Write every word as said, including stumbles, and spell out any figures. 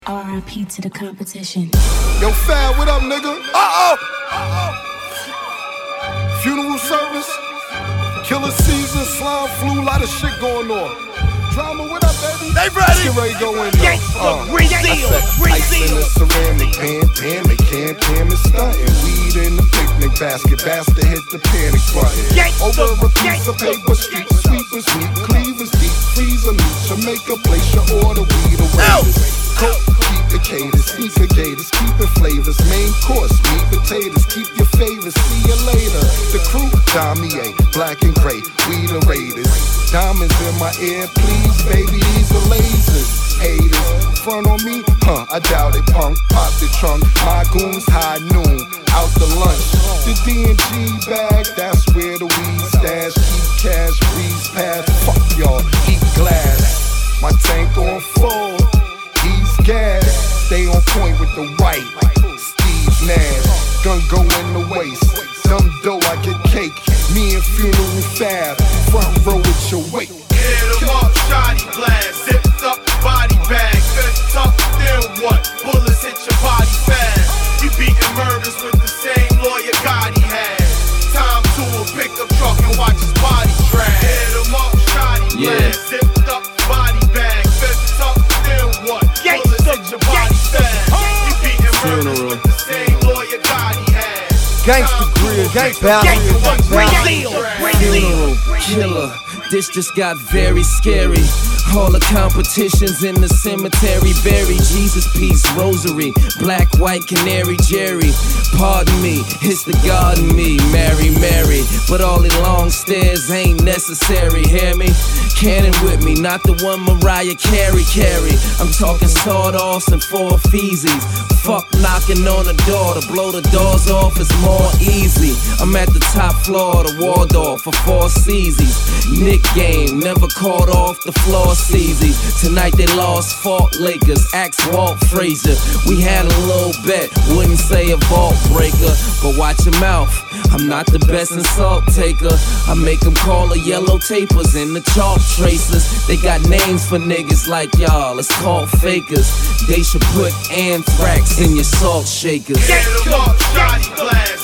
R I P to the competition. Yo, Fab, what up, nigga? Uh-oh! Uh-oh! Funeral service, killer season, slime flu, lot of shit going on. Drama, what up, baby? They ready? Get ready to go in there. Uh, Reseal, ice in the ceramic pan, pan, they can, can, is stunting. Weed in the picnic basket, bastard hit the panic button. Over a piece of paper, street sweepers, meat cleavers, deep freezer, meat Jamaica, place your order, weed away. Coke, keep the caters, sneaker gators, keeping flavors, main course, meat potatoes, keep your favors, see you later. The crew, Damier, black and gray, we the raiders. Diamonds in my ear, please, baby, these are lasers. Haters, front on me, huh, I doubt it, punk, pop the trunk, my goons high noon, out the lunch. The D and G bag, that's where the weed stash, keep cash, breeze past, fuck y'all, eat glass. My tank on full. He's gas, stay on point with the white. Steve Nash, gun go in the waist. Dumb dough, I get cake. Me and Funeral Fab, front row with your weight. Hit 'em up, shoddy blast, zipped up body bag, fist up, then what? Bullets hit your body fast. You beating murders with the same lawyer Gotti had. Time to a pickup truck and watch his body drag. Hit 'em up, shoddy blast, zipped up body bag, fist up, then what? Bullets hit your body fast. You beating murders with the same lawyer Gotti had. Gangsta grill, gangsta Funeral killer, this just got very scary. All the competitions in the cemetery bury Jesus peace, rosary, black, white, canary, Jerry. Pardon me, it's the God in me, Mary, Mary. But all the long stairs ain't necessary, hear me? Cannon with me, not the one Mariah Carey carry. I'm talking sawed-offs and four feezies. Fuck knocking on the door, to blow the doors off is more easy. I'm at the top floor of the Waldorf for four seasons. Nick game, never caught off the floor seasy. Tonight they lost Fault Lakers, axe Walt Frazier. We had a little bet, wouldn't say a vault breaker, but watch your mouth, I'm not the best insult taker. I make them call a yellow tapers and the chalk tracers. They got names for niggas like y'all, it's called fakers. They should put anthrax in your salt shakers. Hit 'em up, shoddy blast.